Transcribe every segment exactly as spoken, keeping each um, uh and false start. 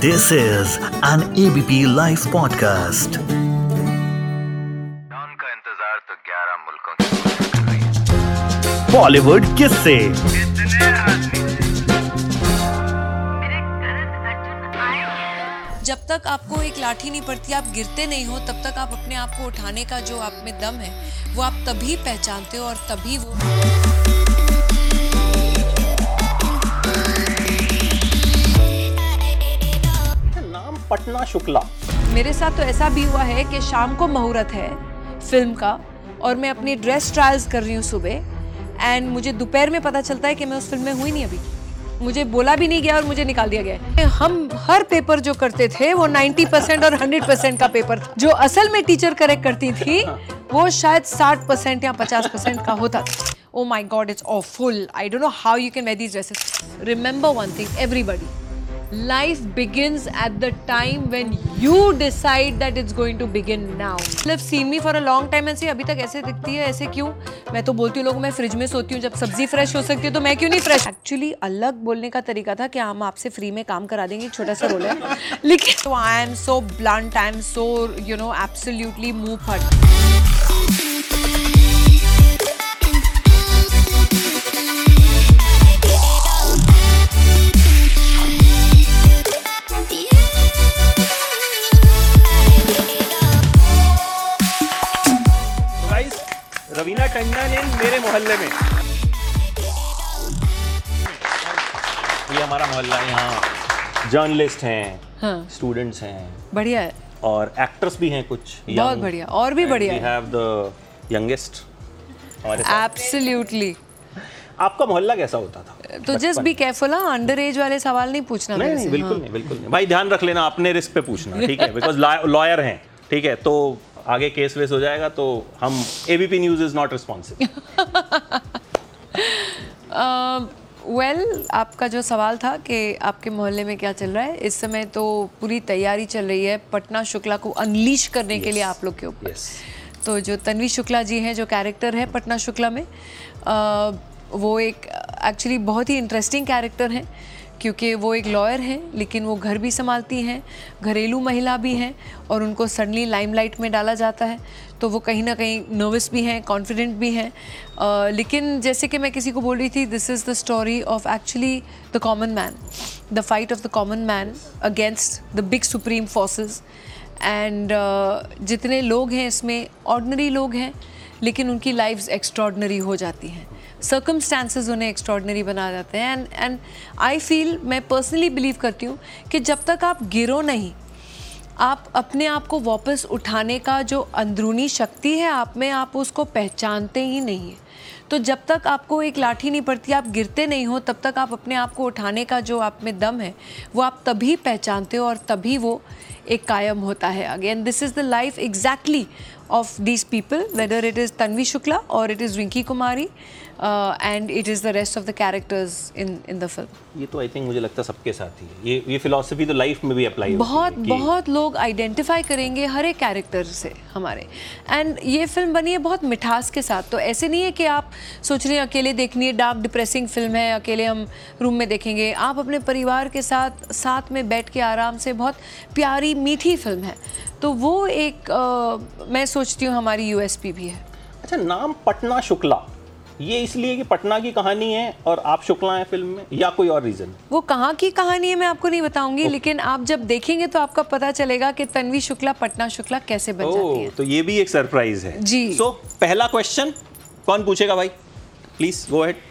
This is an A B P Life podcast. Don का इंतजार तो ग्यारह मुल्कों की बॉलीवुड किससे जब तक आपको एक लाठी नहीं पड़ती, आप गिरते नहीं हो, तब तक आप अपने आप को उठाने का जो आप में दम है वो आप तभी पहचानते हो और तभी वो नाम पटना शुक्ला। मेरे साथ तो ऐसा भी हुआ है कि शाम को मुहूर्त है फिल्म का और मैं अपनी ड्रेस ट्रायल्स कर रही हूँ सुबह, एंड मुझे दोपहर में पता चलता है कि मैं उस फिल्म में हुई नहीं, अभी मुझे बोला भी नहीं गया और मुझे निकाल दिया गया है। हम हर पेपर जो करते थे वो नब्बे परसेंट और सौ परसेंट का पेपर था। जो असल में टीचर करेक्ट करती थी वो शायद साठ परसेंट या पचास परसेंट का होता था। Oh my God, it's awful. I don't know how you can wear these dresses. Remember one thing, everybody. Life begins at the time when you decide that it's going to begin now. I've seen me for a long time and say अभी तक ऐसे दिखती है, ऐसे क्यों? मैं तो बोलती हूँ लोगों, मैं फ्रिज में सोती हूँ, जब सब्जी फ्रेश हो सकती है तो मैं क्यों नहीं फ्रेश? एक्चुअली अलग बोलने का तरीका था कि हम आपसे फ्री में काम करा देंगे, एक छोटा सा रोल है, लेकिन so I am so blunt, I am so you know absolutely मुंह फट। रवीना टंडन इन मेरे मोहल्ले में। ये हमारा मोहल्ला, यहाँ जर्नलिस्ट हैं, हाँ। स्टूडेंट्स हैं, बढ़िया है, और एक्टर्स भी हैं कुछ। बहुत बढ़िया, और भी बढ़िया है। We have the youngest हमारे साथ। Absolutely. आपका मोहल्ला कैसा होता था? तो जस्ट बी केयरफुल, हाँ, अंडर एज वाले सवाल नहीं पूछना। नहीं नहीं, बिल्कुल नहीं, बिल्कुल नहीं भाई, ध्यान रख लेना, अपने रिस्क पे पूछना, ठीक है? बिकॉज लॉयर हैं, ठीक है? तो आगे केस वेस हो जाएगा तो हम ABP news is not responsible. Well, आपका जो सवाल था कि आपके मोहल्ले में क्या चल रहा है इस समय, तो पूरी तैयारी चल रही है पटना शुक्ला को अनलीश करने yes. के लिए आप लोग के ऊपर। yes. तो जो तन्वी शुक्ला जी हैं, जो कैरेक्टर है पटना शुक्ला में, uh, वो एक एक्चुअली बहुत ही इंटरेस्टिंग कैरेक्टर है, क्योंकि वो एक लॉयर हैं लेकिन वो घर भी संभालती हैं, घरेलू महिला भी हैं, और उनको सडनली लाइमलाइट में डाला जाता है तो वो कहीं ना कहीं नर्वस भी हैं, कॉन्फिडेंट भी हैं। uh, लेकिन जैसे कि मैं किसी को बोल रही थी, this is the story of actually the common man, the fight of the common man against the big supreme forces. And जितने लोग हैं इसमें ऑर्डिनरी लोग हैं, लेकिन उनकी लाइफ्स एक्स्ट्रॉर्डनरी हो जाती हैं, सर्कमस्टांसेस उन्हें एक्स्ट्रॉर्डनरी बना जाते हैं। एंड एंड आई फील, मैं पर्सनली बिलीव करती हूँ कि जब तक आप गिरो नहीं, आप अपने आप को वापस उठाने का जो अंदरूनी शक्ति है आप में, आप उसको पहचानते ही नहीं है। तो जब तक आपको एक लाठी नहीं पड़ती, आप गिरते नहीं हो, तब तक आप अपने आप को उठाने का जो आप में दम है वो आप तभी पहचानते हो और तभी वो एक कायम होता है again. This is the life exactly of these people, whether it is Tanvi Shukla or it is Rinki Kumari, uh, and it is the rest of the characters in in the film. ये तो I think मुझे लगता है सबके साथ ही है। ये ये फिलॉसफी तो लाइफ में भी अप्लाई होती है। बहुत बहुत लोग आइडेंटिफाई करेंगे हर एक कैरेक्टर से हमारे। एंड ये फिल्म बनी है बहुत मिठास के साथ, तो ऐसे नहीं है कि आप सोच रहे हैं अकेले देखनी है, डार्क डिप्रेसिंग फिल्म है, अकेले हम रूम में देखेंगे। आप अपने परिवार के साथ साथ में बैठ के आराम से, बहुत प्यारी मीठी फिल्म है, तो वो एक आ, मैं सोचती हूँ हमारी यूएसपी भी है। अच्छा, नाम पटना शुक्ला, ये इसलिए कि पटना की कहानी है और आप शुक्ला हैं फिल्म में, या कोई और रीजन? वो कहाँ की कहानी है मैं आपको नहीं बताऊंगी, लेकिन आप जब देखेंगे तो आपका पता चलेगा कि तन्वी शुक्ला पटना शुक्ला कैसे बन जाती है। तो ये भी एक सरप्राइज है जी। सो so, पहला क्वेश्चन कौन पूछेगा भाई? Please go ahead,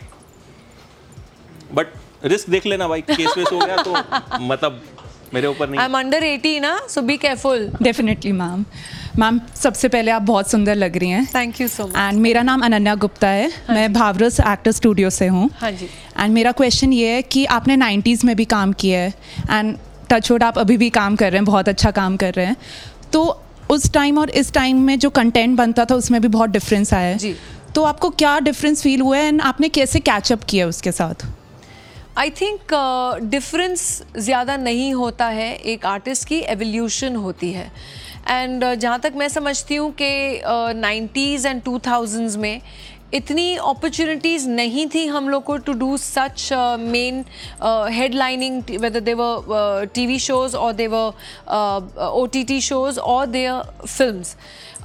but risk देख लेना भाई, केस वेस हो गया तो मतलब मेरे ऊपर नहीं। आई एम अंडर एटी ना, so be careful. Definitely ma'am. Ma'am, सबसे पहले आप बहुत सुंदर लग रही हैं। Thank you so much. And मेरा नाम अनन्या गुप्ता है, हाँ, मैं भावरस एक्टर स्टूडियो से हूँ। हाँ जी। एंड मेरा क्वेश्चन ये है कि आपने नाइन्टीज़ में भी काम किया है, एंड टचवुड आप अभी भी काम कर रहे हैं, बहुत अच्छा काम कर रहे हैं, तो उस टाइम और इस टाइम में जो कंटेंट बनता था उसमें भी बहुत डिफरेंस आया है जी। तो आपको क्या डिफरेंस फील हुआ है एंड आपने कैसे कैचअप किया उसके साथ? आई थिंक डिफरेंस ज़्यादा नहीं होता है, एक आर्टिस्ट की एवोल्यूशन होती है। एंड uh, जहाँ तक मैं समझती हूँ कि नाइन्टीज़ एंड टू थाउजेंड्स में इतनी अपॉर्चुनिटीज़ नहीं थी हम लोग को to do such main headlining, whether they were TV shows और दे वर ओटीटी शोज और देयर फिल्म्स।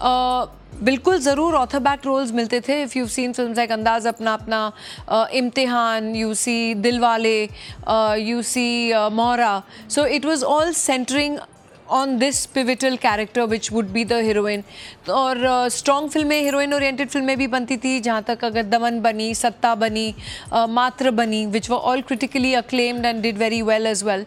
बिल्कुल ज़रूर ऑथर बैक रोल्स मिलते थे। If you seen films like Andaz Apna Apna, uh, Imtihaan, you see Dilwale, you see Mohra, so it was all centering on this pivotal character which would be the heroine। और strong uh, फिल्में, heroine oriented फिल्में भी बनती थी, जहाँ तक अगर दमन बनी, सत्ता बनी, uh, मात्र बनी, which were all critically acclaimed and did very well as well.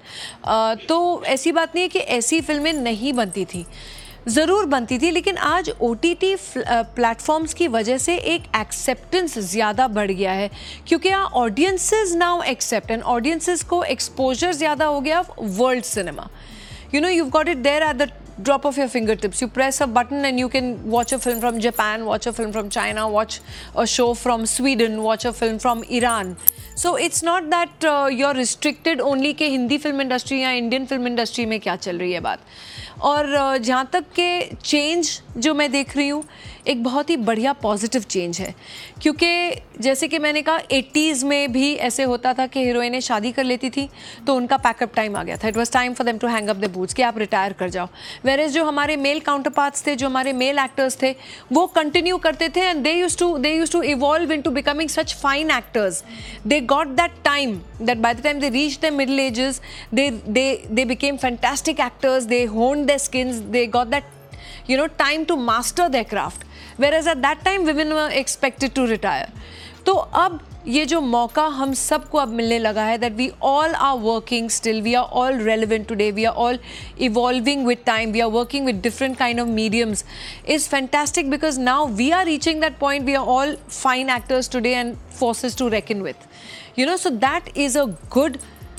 तो ऐसी बात नहीं है कि ऐसी फिल्में नहीं बनती थी, ज़रूर बनती थी, लेकिन आज ओ टी टी प्लेटफॉर्म्स की वजह से एक एक्सेप्टेंस ज़्यादा बढ़ गया है, क्योंकि audiences now accept, and audiences को एक्सपोजर ज़्यादा हो गया world cinema. You know, you've got it there at the drop of your fingertips. You press a button and you can watch a film from Japan, watch a film from China, watch a show from Sweden, watch a film from Iran. So it's not that uh, you're restricted only कि Hindi film industry या Indian film industry में क्या चल रही है बात। और uh, जहाँ तक के चेंज जो मैं देख रही हूँ, एक बहुत ही बढ़िया पॉजिटिव चेंज है, क्योंकि जैसे कि मैंने कहा एटीज़ में भी ऐसे होता था कि हीरोइनें शादी कर लेती थी तो उनका पैकअप टाइम आ गया था, it was time for them to hang up the boots, कि आप रिटायर कर जाओ। वेरेज जो हमारे मेल काउंटर पार्ट्स थे, जो हमारे मेल एक्टर्स थे, वो कंटिन्यू करते थे and they used to they used to evolve into becoming such fine actors. They got that time that by the time they reach their middle ages, they they they became fantastic actors, they honed their skins, they got that you know time to master their craft, whereas at that time women were expected to retire। तो अब ये जो मौका हम सबको अब मिलने लगा है, that we all are working still, we are all relevant today, we are all evolving with time, we are working with different kind of mediums, is fantastic, because now we are reaching that point, we are all fine actors today and forces to reckon with, you know, so that is a good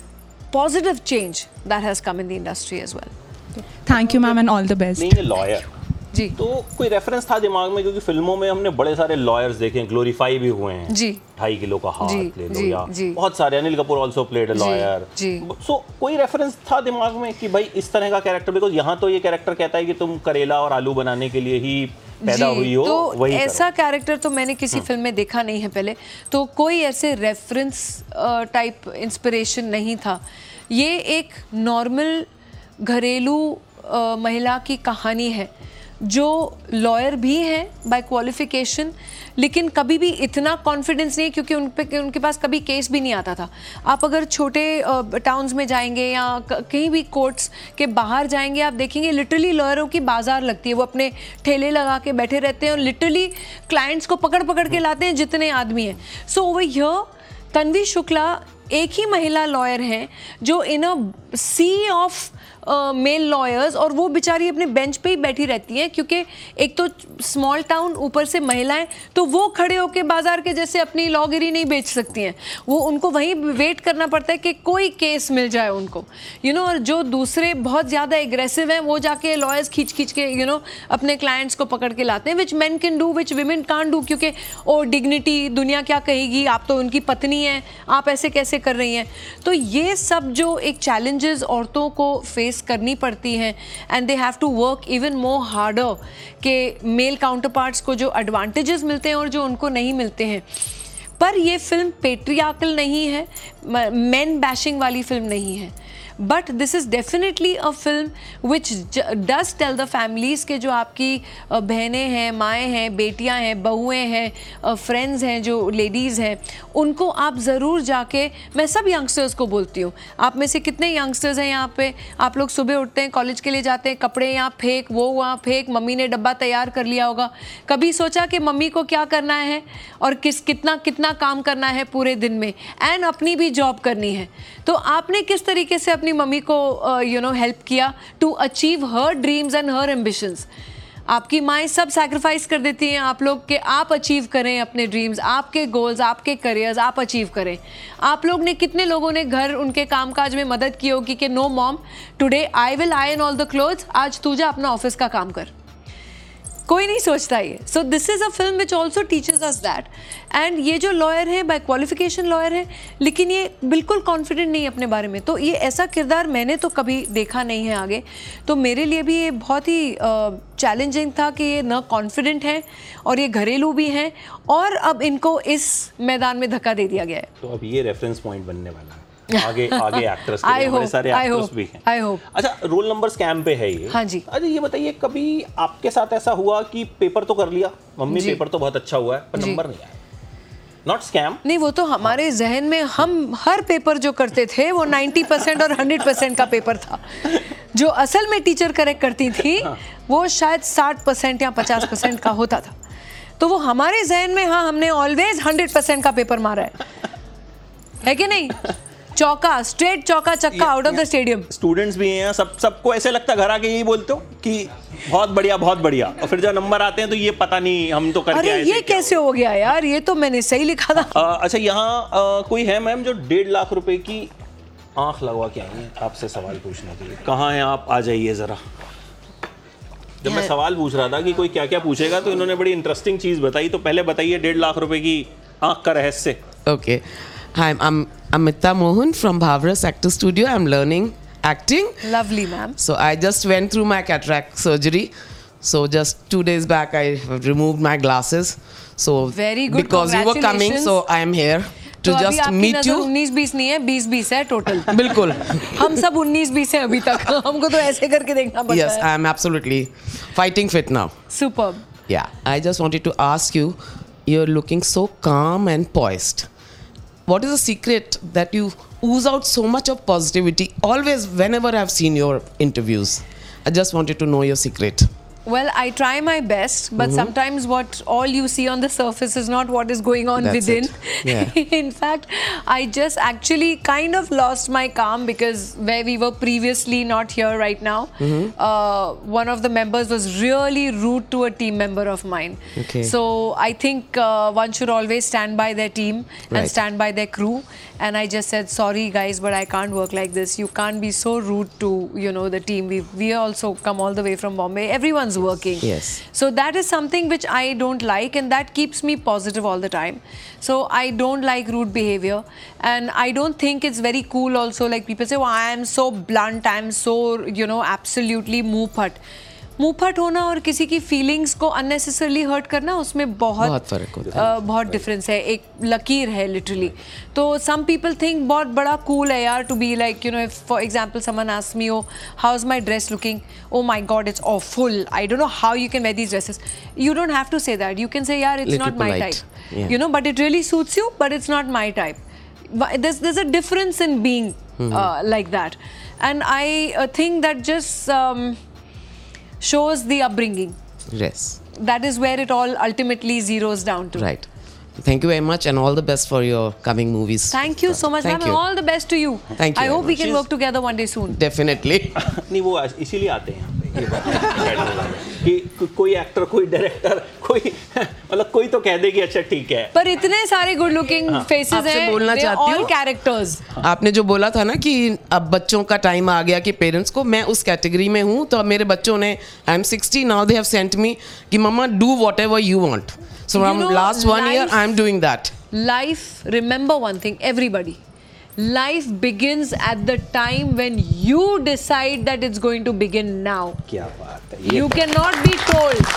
positive change that has come in the industry as well। Thank you ma'am and all the best. नहीं है lawyer जी, तो कोई reference था दिमाग में, क्योंकि फिल्मों में हमने बड़े सारे लॉयर्स देखे हैं, ग्लोरीफाई भी हुए हैं जी, ढाई किलो का हाथ जी, ले लो, जी, या जी। बहुत सारे, Anil Kapoor also played a lawyer. So कोई रेफरेंस था दिमाग में कि भाई इस तरह का कैरेक्टर, बिकॉज यहाँ तो ये कैरेक्टर कहता है कि तुम करेला और आलू बनाने के लिए ही पैदा हुई हो, तो वही ऐसा कैरेक्टर तो मैंने किसी फिल्म में देखा नहीं है पहले, तो कोई ऐसे रेफरेंस टाइप इंस्पिरेशन नहीं था। ये एक नॉर्मल घरेलू uh, महिला की कहानी है, जो लॉयर भी हैं बाय क्वालिफिकेशन, लेकिन कभी भी इतना कॉन्फिडेंस नहीं, क्योंकि उन पे उनके पास कभी केस भी नहीं आता था। आप अगर छोटे टाउन्स में जाएंगे या कहीं भी कोर्ट्स के बाहर जाएंगे, आप देखेंगे लिटरली लॉयरों की बाजार लगती है, वो अपने ठेले लगा के बैठे रहते हैं और लिटरली क्लाइंट्स को पकड़ पकड़ के लाते हैं जितने आदमी हैं। So over here Tanvi Shukla एक ही महिला लॉयर हैं जो in a sea of male lawyers, और वो बेचारी अपने बेंच पे ही बैठी रहती हैं, क्योंकि एक तो स्मॉल टाउन, ऊपर से महिलाएं, तो वो खड़े होकर बाजार के जैसे अपनी लॉगिरी नहीं बेच सकती हैं, वो उनको वहीं वेट करना पड़ता है कि कोई केस मिल जाए उनको, यू नो। और जो दूसरे बहुत ज़्यादा एग्रेसिव हैं, वो जाके लॉयर्स खींच खींच के यू नो अपने क्लाइंट्स को पकड़ के लाते हैं, which man can do, which women can't do, क्योंकि ओ डिग्निटी, दुनिया क्या कहेगी, आप तो उनकी पत्नी हैं, आप ऐसे कैसे कर रही हैं। तो ये सब जो एक चैलेंजेस औरतों को फेस करनी पड़ती हैं, and they have to work even more harder, के मेल काउंटर पार्ट्स को जो एडवांटेजेस मिलते हैं और जो उनको नहीं मिलते हैं। पर ये फिल्म पेट्रियार्कल नहीं है, मेन बैशिंग वाली फिल्म नहीं है, but this is definitely a film which does tell the families के जो आपकी बहनें हैं, माएँ हैं, बेटियाँ हैं, बहुएँ हैं, फ्रेंड्स हैं, जो लेडीज़ हैं, उनको आप ज़रूर जाके, मैं सब यंगस्टर्स को बोलती हूँ, आप में से कितने यंगस्टर्स हैं यहाँ पे, आप लोग सुबह उठते हैं, कॉलेज के लिए जाते हैं, कपड़े यहाँ फेंक, वो वहाँ फेंक, मम्मी ने डब्बा तैयार कर लिया होगा, कभी सोचा कि मम्मी को क्या करना है और किस कितना कितना काम करना है पूरे दिन में, एंड अपनी भी जॉब करनी है, तो आपने किस तरीके से अपनी मम्मी को यू नो हेल्प किया to achieve her dreams and her ambitions. आपकी माएँ सब सैक्रिफाइस कर देती हैं आप लोग के, आप अचीव करें अपने ड्रीम्स, आपके गोल्स, आपके करियर्स आप अचीव करें। आप लोग ने, कितने लोगों ने घर उनके कामकाज में मदद की होगी कि no mom today I will iron all the clothes, आज तू जा अपना ऑफिस का काम कर। कोई नहीं सोचता ये. So this is a film which also teaches us that. And ये जो लॉयर है बाय क्वालिफिकेशन लॉयर है, लेकिन ये बिल्कुल कॉन्फिडेंट नहीं है अपने बारे में. तो ये ऐसा किरदार मैंने तो कभी देखा नहीं है आगे. तो मेरे लिए भी ये बहुत ही चैलेंजिंग uh, था कि ये न कॉन्फिडेंट है और ये घरेलू भी हैं और अब इनको इस मैदान में धक्का दे दिया गया है. तो अब ये रेफरेंस पॉइंट बनने वाला है आगे आगे एक्टर्स के लिए. बड़े सारे एक्टर्स भी हैं. I hope. अच्छा, रोल नंबर स्कैम पे है ये. हाँ जी. अच्छा, ये बताइए कभी आपके साथ ऐसा हुआ कि पेपर तो कर लिया, मम्मी पेपर तो बहुत अच्छा हुआ है पर नंबर नहीं आया? Not scam. नहीं, वो तो हमारे जहन में हम हर पेपर जो करते थे वो नाइन्टी परसेंट और हंड्रेड परसेंट का पेपर था. जो असल में टीचर करेक्ट करती थी वो शायद साठ परसेंट या पचास परसेंट का होता था. तो वो हमारे जहन में, हाँ, हमने ऑलवेज हंड्रेड परसेंट का पेपर मारा है, है कि नहीं? चौका, स्ट्रेट चौका चक्का out of the stadium. Students भी हैं, सब सबको ऐसे लगता है घर आके यही बोलते हो कि बहुत बढ़िया बहुत बढ़िया, और फिर जब नंबर आते हैं तो ये पता नहीं हम तो करके अरे आए थे. ये कैसे हो गया यार, ये तो मैंने सही लिखा था. आ, अच्छा, यहाँ आ, कोई है मैम जो डेढ़ लाख रुपए की आंख लगवा के आई है आपसे सवाल पूछने के लिए. कहाँ हैं आप, आ जाइए जरा. जब मैं सवाल पूछ रहा था कि कोई क्या क्या पूछेगा तो इन्होंने बड़ी इंटरेस्टिंग चीज बताई. तो पहले बताइए डेढ़ लाख रुपए की आंख का रहस्य. Okay. Hi, I'm Amita Mohan from Bhavras Actor Studio. I'm learning acting. Lovely, ma'am. So I just went through my cataract surgery. So just two days back, I removed my glasses. So Very good. because you were coming, so I am here to तो अभी just आपकी meet नजर you. उन्नीस बीस नहीं है, बीस बीस है टोटल. बिल्कुल. हम सब उन्नीस बीस हैं अभी तक. हमको तो ऐसे करके देखना पड़ता Yes, है. I am absolutely fighting fit now. Superb. Yeah, I just wanted to ask you, you're looking so calm and poised. What is the secret that you ooze out so much of positivity always whenever I've seen your interviews? I just wanted to know your secret. Well, I try my best, but sometimes what all you see on the surface is not what is going on That's within. it. Yeah. In fact, I just actually kind of lost my calm because where we were previously not here right now, uh, one of the members was really rude to a team member of mine. Okay. So I think uh, one should always stand by their team and Right. stand by their crew. And I just said, sorry guys, but I can't work like this. You can't be so rude to, you know, the team. We we also come all the way from Bombay. Everyone's working. Yes. So that is something which I don't like, and that keeps me positive all the time. So I don't like rude behavior, and I don't think it's very cool also. Like people say, oh, I am so blunt, I am so, you know, absolutely muँहफट. मुँहफट होना और किसी की feelings को unnecessarily hurt करना, उसमें बहुत बहुत फर्क होता है. बहुत डिफरेंस है, एक लकीर है लिटरली. तो सम पीपल थिंक बहुत बड़ा कूल है यार to be like, you know, if for example someone asks me, oh how is my dress looking, oh my God it's awful, I don't know how you can wear these dresses. You don't have to say that. You can say यार it's Little not my polite. Type, Yeah. you know, but it really suits you, but it's not my type. There's, there's a difference in being uh, like that. And I uh, think that just um, shows the upbringing. Yes. That is where it all ultimately zeroes down to. Right. Thank you very much, and all the best for your coming movies. Thank you so much, Thank ma'am, and you. all the best to you. Thank you I very hope we much. can work together one day soon. Definitely. नहीं, वो इसीलिए आते हैं ये बात कि को, कोई एक्टर, कोई डायरेक्टर, कोई मतलब कोई तो कह दे कि अच्छा ठीक है. पर इतने सारे गुड लुकिंग फेसेस आपसे हैं, बोलना they are चाहती all हूँ। characters. आपने जो बोला था ना कि अब बच्चों का टाइम आ गया कि पेरेंट्स को, मैं उस कैटेगरी में हूँ. तो अब मेरे बच्चों ने, I am sixty now, they have sent me कि mamma do whatever you want. So You from know, last one year life- I am doing that. Life, remember one thing, everybody. Life begins at the time when you decide that it's going to begin now. क्या बात है ये. You cannot be told.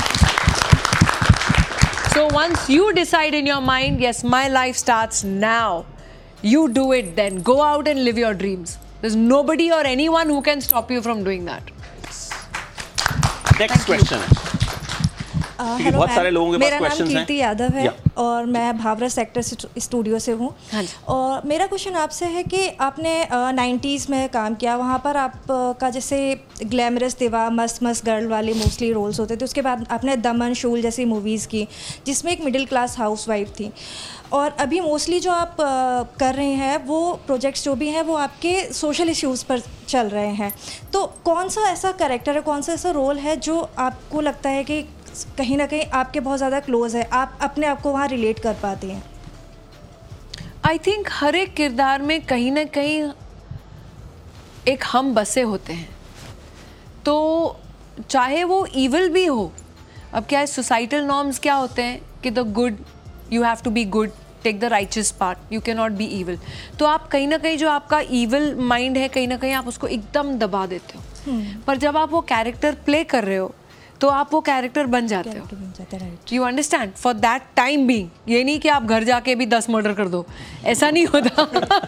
So once you decide in your mind, yes, my life starts now, you do it then. Go out and live your dreams. There's nobody or anyone who can stop you from doing that. Next question है. क्योंकि hello बहुत ma'am, सारे लोगों के पास मेरा नाम questions हैं. कीर्ति यादव है या. और मैं भावरस एक्टर स्टूडियो से हूँ. हाँ जी. और मेरा क्वेश्चन आपसे है कि आपने नाइन्टीज़ में काम किया, वहाँ पर आपका जैसे ग्लैमरस दिवा, मस्त मस्त गर्ल वाले मोस्टली रोल्स होते थे. उसके बाद आपने दमन शूल जैसी मूवीज़ की जिसमें एक मिडिल क्लास हाउसवाइफ थी. और अभी मोस्टली जो आप आ, कर रहे हैं वो प्रोजेक्ट्स जो भी हैं वो आपके सोशल इश्यूज़ पर चल रहे हैं. तो कौन सा ऐसा कैरेक्टर है, कौन सा ऐसा रोल है जो आपको लगता है कि कहीं ना कहीं आपके बहुत ज़्यादा क्लोज है, आप अपने आप को वहाँ रिलेट कर पाते हैं? आई थिंक हर एक किरदार में कहीं ना कहीं एक हम बसे होते हैं. तो चाहे वो ईविल भी हो, अब क्या है, सोसाइटल नॉर्म्स क्या होते हैं कि the good, you have to be good, take the righteous part, you can not be evil. तो आप कहीं ना कहीं जो आपका ईविल माइंड है, कहीं ना कहीं आप उसको एकदम दबा देते हो। पर जब आप वो कैरेक्टर प्ले कर रहे हो तो आप वो कैरेक्टर बन जाते हो। You understand, for that time being. ये नहीं कि आप घर जाके भी दस मर्डर कर दो, ऐसा नहीं होता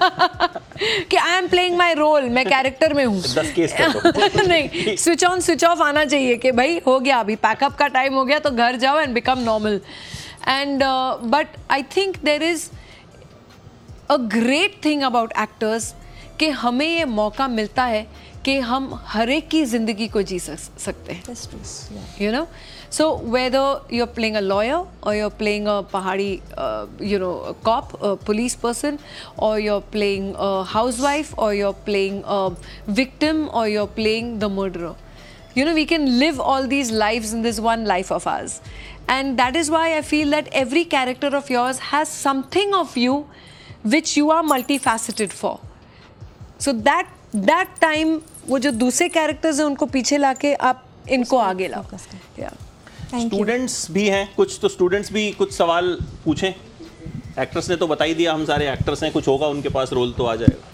कि I am playing my role, मैं कैरेक्टर में हूँ। दस केस कर दो। नहीं, स्विच ऑन स्विच ऑफ आना चाहिए कि भाई हो गया, अभी पैकअप का टाइम हो गया तो घर जाओ and become normal. And but I think there is a great thing about actors कि हमें ये मौका मिलता है कि हम हर एक की ज़िंदगी को जी सकते हैं, you know. So whether you are playing a lawyer और you are playing a pahadi you know cop, police person, और you are playing a housewife, और you are playing a victim, और you are playing the murderer, you know, we can live all these lives in this one life of ours. And that is why I feel that every character of yours has something of you which you are multifaceted for. So that that time वो जो दूसरे characters हैं उनको पीछे लाके आप इनको आगे लाओ। स्टूडेंट्स भी हैं कुछ, तो स्टूडेंट्स भी कुछ सवाल पूछें। एक्ट्रेस ने तो बता ही दिया, हम सारे एक्टर्स हैं, कुछ होगा उनके पास रोल तो आ जाएगा।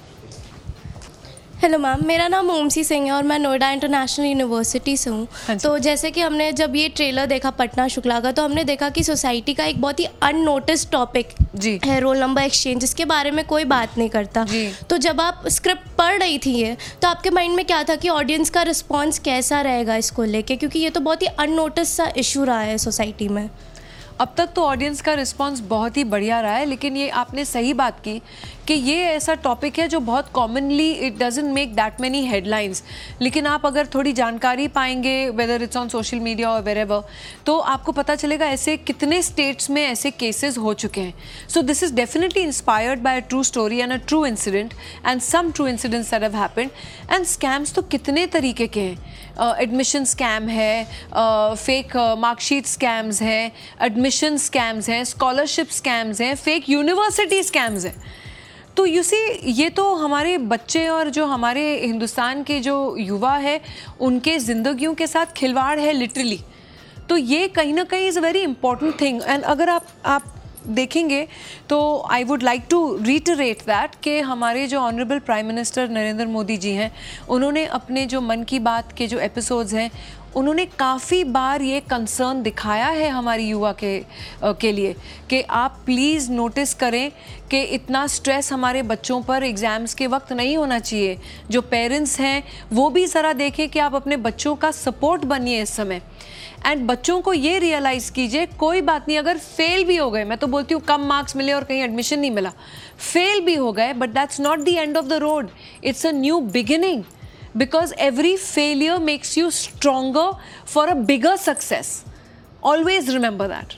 हेलो मैम, मेरा नाम ओमसी सिंह है और मैं नोएडा इंटरनेशनल यूनिवर्सिटी से हूँ। हाँ तो जैसे कि हमने जब ये ट्रेलर देखा पटना शुक्ला का, तो हमने देखा कि सोसाइटी का एक बहुत ही अननोटिस टॉपिक है रोल नंबर एक्सचेंज, जिसके बारे में कोई बात नहीं करता। तो जब आप स्क्रिप्ट पढ़ रही थी ये, तो आपके माइंड में क्या था कि ऑडियंस का रिस्पॉन्स कैसा रहेगा इसको लेके, क्योंकि ये तो बहुत ही अननोटिस सा इशू रहा है सोसाइटी में। अब तक तो ऑडियंस का रिस्पांस बहुत ही बढ़िया रहा है, लेकिन ये आपने सही बात की कि ये ऐसा टॉपिक है जो बहुत commonly it doesn't make that many headlines, लेकिन आप अगर थोड़ी जानकारी पाएंगे whether it's on social media और वेरेवर, तो आपको पता चलेगा ऐसे कितने स्टेट्स में ऐसे केसेस हो चुके हैं। So this is definitely inspired by a true story and a true incident and some true incidents that have happened. And scams तो कितने तरीके के हैं, एडमिशन uh, स्कैम है, फेक मार्कशीट स्कैम्स हैं, एडमिशन स्कैम्स हैं, स्कॉलरशिप स्कैम्स हैं, fake university scams हैं। तो यू सी, ये तो हमारे बच्चे और जो हमारे हिंदुस्तान के जो युवा है उनके ज़िंदगियों के साथ खिलवाड़ है लिटरली। तो ये कहीं ना कहीं is a very important thing. And अगर आप आप देखेंगे तो I would like to reiterate that कि हमारे जो honourable prime minister Narendra Modi ji हैं, उन्होंने अपने जो मन की बात के जो एपिसोड्स हैं, उन्होंने काफ़ी बार ये कंसर्न दिखाया है हमारी युवा के के लिए कि आप प्लीज़ नोटिस करें कि इतना स्ट्रेस हमारे बच्चों पर एग्ज़ाम्स के वक्त नहीं होना चाहिए। जो पेरेंट्स हैं वो भी ज़रा देखें कि आप अपने बच्चों का सपोर्ट बनिए इस समय। एंड बच्चों को ये रियलाइज़ कीजिए, कोई बात नहीं अगर फेल भी हो गए, मैं तो बोलती हूँ कम मार्क्स मिले और कहीं एडमिशन नहीं मिला, फेल भी हो गए, but that's not the end of the road, it's a new beginning, because every failure makes you stronger for a bigger success. Always remember that.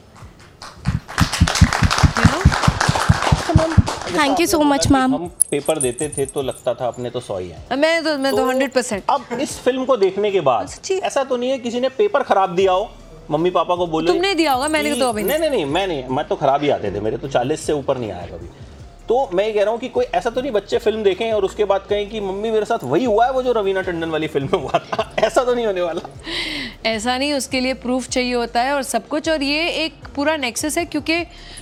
You know? Thank you so much ma'am. हम paper देते थे तो लगता था अपने तो सौ ही आए। मैं तो मैं तो हंड्रेड परसेंट। अब इस फिल्म को देखने के बाद ऐसा तो नहीं है किसी ने पेपर खराब दिया हो, मम्मी पापा को बोले तुमने दिया होगा, मैंने तो अभी नहीं नहीं नहीं मैं नहीं, मैं तो खराब ही आते थे मेरे, तो चालीस से ऊपर नहीं आया कभी। तो मैं ये कह रहा हूँ कि कोई ऐसा तो नहीं बच्चे फिल्म देखें और उसके बाद कहें कि मम्मी मेरे साथ वही हुआ है वो जो रवीना टंडन वाली फिल्म में हुआ था। ऐसा तो नहीं होने वाला। ऐसा नहीं, उसके लिए प्रूफ चाहिए होता है और सब कुछ। और ये एक पूरा नेक्सस है क्योंकि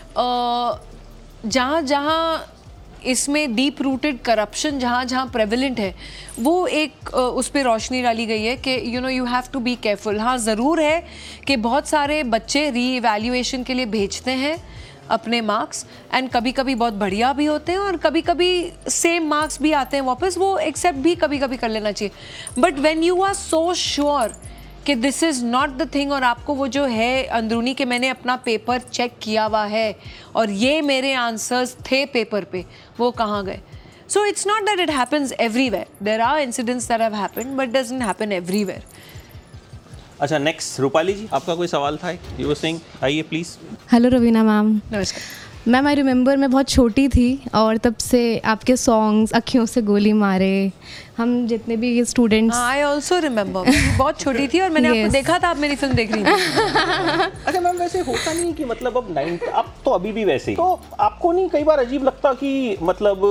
जहाँ जहाँ इसमें डीप रूटेड करप्शन जहाँ जहाँ प्रेवलेंट है, वो एक उस पर रोशनी डाली गई है कि you know you have to be careful. हाँ ज़रूर है कि बहुत सारे बच्चे री इवैल्यूएशन के लिए भेजते हैं अपने मार्क्स, एंड कभी कभी बहुत बढ़िया भी होते हैं और कभी कभी सेम मार्क्स भी आते हैं वापस, वो एक्सेप्ट भी कभी कभी कर लेना चाहिए। But when you are so sure कि this is not the thing, और आपको वो जो है अंदरूनी के मैंने अपना पेपर चेक किया हुआ है और ये मेरे आंसर्स थे पेपर पे, वो कहाँ गए? So it's not that it happens everywhere, there are incidents that have happened but doesn't happen everywhere. अच्छा, नेक्स्ट रूपाली जी, आपका कोई सवाल था? यू वर सेइंग, आइए प्लीज। Hello Raveena ma'am. नमस्कार मैम। आई रिमेंबर मैं बहुत छोटी थी और तब से आपके सॉन्ग्स, अखियों से गोली मारे, हम जितने भी स्टूडेंट्स। आई ऑल्सो रिमेंबर, बहुत छोटी थी और मैंने yes. आपको देखा था, आप मेरी फिल्म देख रही थी। अच्छा मैम, वैसे होता नहीं कि मतलब अब नाइन, अब तो अभी भी वैसे ही, तो आपको नहीं कई बार अजीब लगता कि मतलब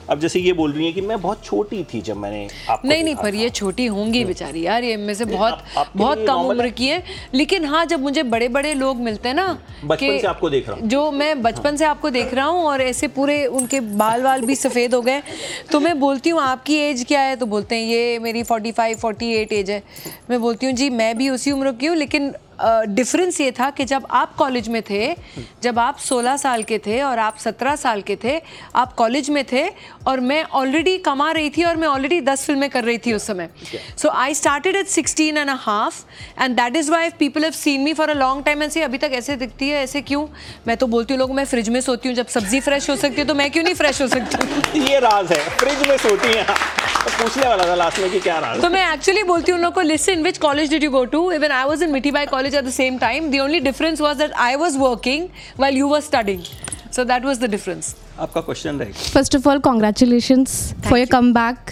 अब जैसे ये बोल रही हैं कि मैं बहुत छोटी थी जब मैंने आपको नहीं नहीं देखा पर था। ये छोटी होंगी बेचारी यार, ये में से बहुत आप- आपके बहुत लिए कम normal उम्र है? की है। लेकिन हाँ, जब मुझे बड़े बड़े लोग मिलते हैं ना, बचपन कि से आपको देख रहा हूँ। जो मैं बचपन से आपको देख रहा हूँ और ऐसे पूरे उनके बाल वाल भी सफ़ेद हो गए, तो मैं बोलती हूँ आपकी एज क्या है, तो बोलते हैं ये मेरी forty five forty eight age है। मैं बोलती हूँ जी मैं भी उसी उम्र की हूँ, लेकिन डिफरेंस uh, ये था कि जब आप कॉलेज में थे, जब आप सोलह साल के थे और आप सत्रह साल के थे, आप कॉलेज में थे और मैं ऑलरेडी कमा रही थी और मैं ऑलरेडी दस फिल्में कर रही थी उस समय। So I started at sixteen and a half and that is why people have seen me for a long time and से अभी तक ऐसे दिखती है, ऐसे क्यों? मैं तो बोलती हूँ लोगों, मैं फ्रिज में सोती हूँ, जब सब्जी फ्रेश हो सकती है तो मैं क्यों नहीं फ्रेश हो सकती? ये राज है, फ्रिज में सोती हैं। तो पूछने वाला था लास्ट में कि क्या राज। तो मैं एक्चुअली बोलती हूँ उन लोगों को, listen which college did you go to? Even I was in Mithibai college at the same time, the only difference was that I was working while you were studying, so that was the difference. आपका question रहेगा। First of all, congratulations for your comeback.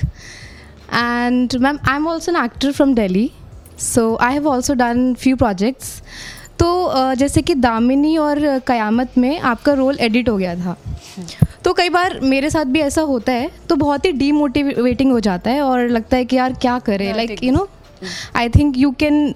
And ma'am, I'm also an actor from Delhi, so I have also done few projects. तो uh, जैसे कि दामिनी और कयामत में आपका role edit हो गया था, तो कई बार मेरे साथ भी ऐसा होता है, तो बहुत ही डीमोटिवेटिंग हो जाता है और लगता है कि यार क्या करें, like you know I think you can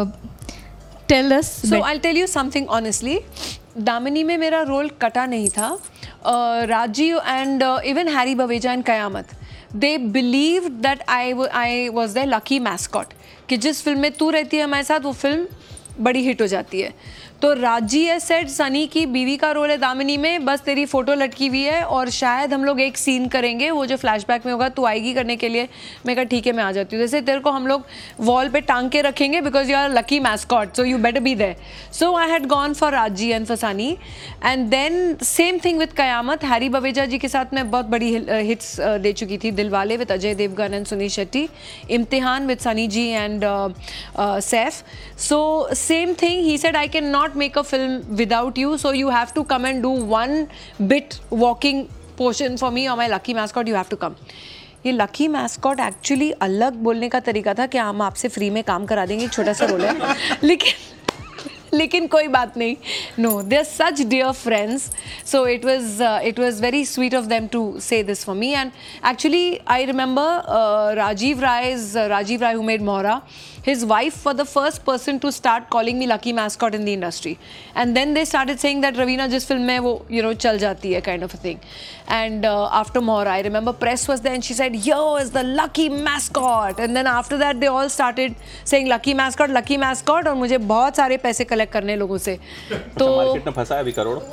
tell us. So I tell you something honestly, Damini में मेरा रोल कटा नहीं था। uh, Rajiv and even Harry Baweja and Qayamat, they believe that I I was the lucky mascot, कि जिस फिल्म में तू रहती है हमारे साथ वो फिल्म बड़ी हिट हो जाती है। तो राजी है सेट सनी की बीवी का रोल है दामिनी में, बस तेरी फोटो लटकी हुई है और शायद हम लोग एक सीन करेंगे, वो जो फ्लैशबैक में होगा, तू आएगी करने के लिए। मैं कहा ठीक है मैं आ जाती हूँ, जैसे तेरे को हम लोग वॉल पे टांग के रखेंगे because you are lucky mascot, so you better be there. So I had gone for Raji and for Sunny and then same thing with Qayamat. Harry Baweja ji के साथ मैं बहुत बड़ी हिट्स दे चुकी थी, Dilwale with Ajay Devgan and Suniel Shetty, Imtihaan with Sunny ji and Saif. सो same thing, he said I cannot make a film without you, so you have to come and do one bit walking portion for me or my lucky mascot, you have to come. ये lucky mascot actually अलग बोलने का तरीका था कि हम आपसे free में काम करा देंगे, एक छोटा सा रोल है, लेकिन लेकिन कोई बात नहीं, no they are such dear friends, so it was it was very sweet of them to say this for me. And actually I remember Rajiv Rai's Rajiv Rai who made Mohra, his wife was the first person to start calling me lucky mascot in the industry, and then they started saying that Raveena जिस फिल्म में वो you know चल जाती है kind of a thing. And uh, after Mohra, I remember press was there and she said yo is the lucky mascot, and then after that they all started saying lucky mascot lucky mascot, और मुझे बहुत सारे पैसे collect करने लोगों से। तो market में फंसा है अभी करोड़।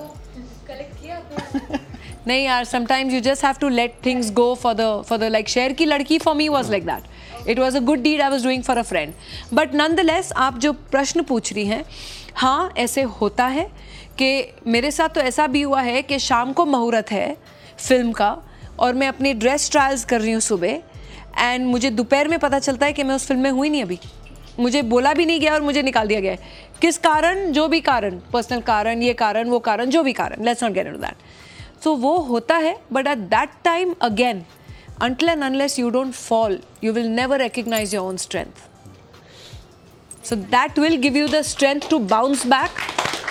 नहीं यार, sometimes you just have to let things go for the for the like शेर की लड़की for me was like that. It was a good deed I was doing for a friend. But nonetheless, आप जो प्रश्न पूछ रही हैं, हाँ ऐसे होता है कि मेरे साथ तो ऐसा भी हुआ है कि शाम को मुहूर्त है फिल्म का और मैं अपनी ड्रेस ट्रायल्स कर रही हूँ सुबह, एंड मुझे दोपहर में पता चलता है कि मैं उस फिल्म में हुई नहीं, अभी मुझे बोला भी नहीं गया और मुझे निकाल दिया गया है। किस कारण? जो भी कारण, पर्सनल कारण, ये कारण, वो कारण, जो भी कारण, let's not get into that. So वो होता है, but at that time again, until and unless you don't fall, you will never recognize your own strength. So that will give you the strength to bounce back,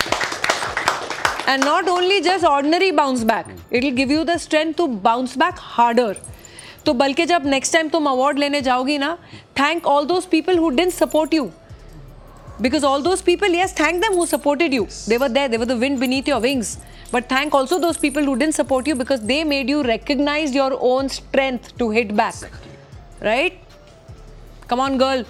and not only just ordinary bounce back, it will give you the strength to bounce back harder. तो बल्कि जब next time तुम award लेने जाओगी ना, thank all those people who didn't support you. Because all those people, yes, thank them who supported you. They were there, they were the wind beneath your wings. But thank also those people who didn't support you because they made you recognize your own strength to hit back. Right? Come on, girl.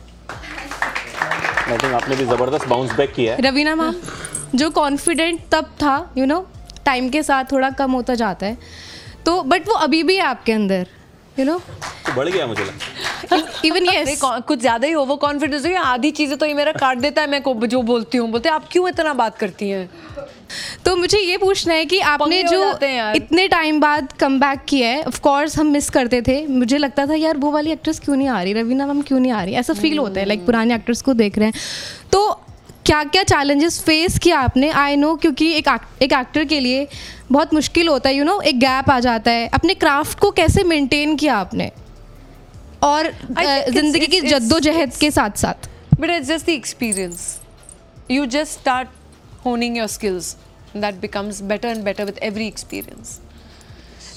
I think आपने भी जबरदस्त bounce back किया है। Raveena ma'am, जो confident तब था, you know time के साथ थोड़ा कम होता जाता है, तो बट वो अभी भी है आपके अंदर, यू नो तो बढ़ गया मुझे लगता है। इवन यस कुछ ज़्यादा ही ओवर कॉन्फिडेंस हो, आधी चीज़ें तो ये मेरा काट देता है, मैं को जो बोलती हूँ, बोलते आप क्यों इतना बात करती हैं। तो मुझे ये पूछना है कि आपने जो इतने टाइम बाद कम बैक किया है, ऑफ कोर्स हम मिस करते थे, मुझे लगता था यार वो वाली एक्ट्रेस क्यों नहीं आ रही, रवीना मैम क्यों नहीं आ रही, ऐसा फील होता है लाइक पुराने एक्टर्स को देख रहे हैं। तो क्या क्या चैलेंजेस फेस किया आपने? आई नो क्योंकि एक एक एक्टर के लिए बहुत मुश्किल होता है, यू नो एक गैप आ जाता है, अपने क्राफ्ट को कैसे मेंटेन किया आपने और जिंदगी की जद्दोजहद के साथ साथ? But it's just the experience, you just start honing your skills, that becomes better and better with every experience.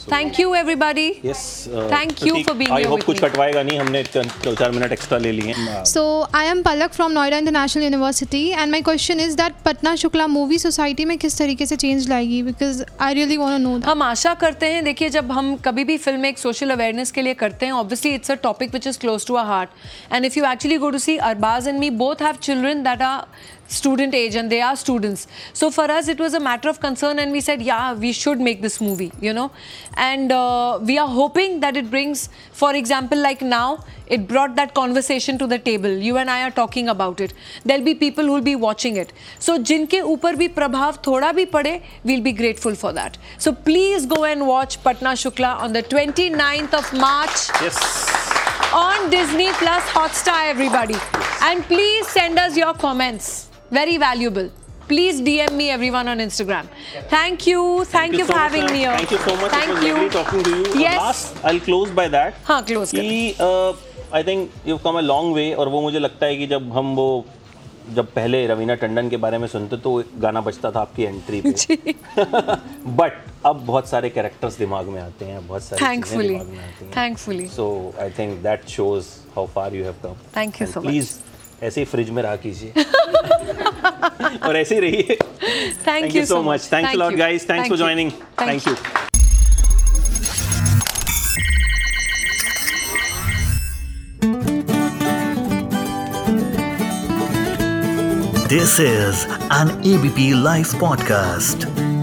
Thank you everybody. Yes. uh, Thank you Prateek, for being I here hope with कुछ me. कटवाएगा नहीं, हमने दो चार minute extra ले लिए हैं. So I am Palak from Noida International University and my question is that Patna Shukla movie society में किस तरीके से change लाएगी, because I really want to know that. हम आशा करते हैं, देखिए जब हम कभी भी फिल्म एक सोशल अवेयरनेस के लिए करते हैं, obviously it's a topic which is close to our heart, and if you actually go to see, Arbaaz and me both have children that are student age and they are students, so for us it was a matter of concern and we said yeah, we should make this movie, you know, and uh, we are hoping that it brings, for example, like now it brought that conversation to the table. You and I are talking about it. There'll be people who will be watching it, so जिनके ऊपर भी प्रभाव थोड़ा भी पड़े, we'll be grateful for that. So please go and watch Patna Shukla on the twenty-ninth of March. Yes. On Disney Plus Hotstar, everybody. And please send us your comments. Very valuable. Please D M me everyone on Instagram. Thank you. Thank, Thank you so for much, having ma'am. me here. Thank you so much. Thank It was you. lovely talking to you. Yes. Last, I'll close by that. हाँ, close कर. कि uh, I think you've come a long way, और वो मुझे लगता है कि जब हम वो जब पहले रवीना टंडन के बारे में सुनते तो एक गाना बजता था आपकी एंट्री पे. बट अब बहुत सारे कैरेक्टर्स दिमाग में आते हैं, बहुत सारी चीजें Thankfully. दिमाग में आती हैं. Thankfully. So I think that shows how far you have come. Thank you And so much. Please ऐसे ही फ्रिज में रहा कीजिए. और ऐसे ही रहिए. Thank, Thank you so much. Thanks Thank a lot, you. guys. Thanks Thank for you. joining. Thank Thank you. This is an A B P Life podcast.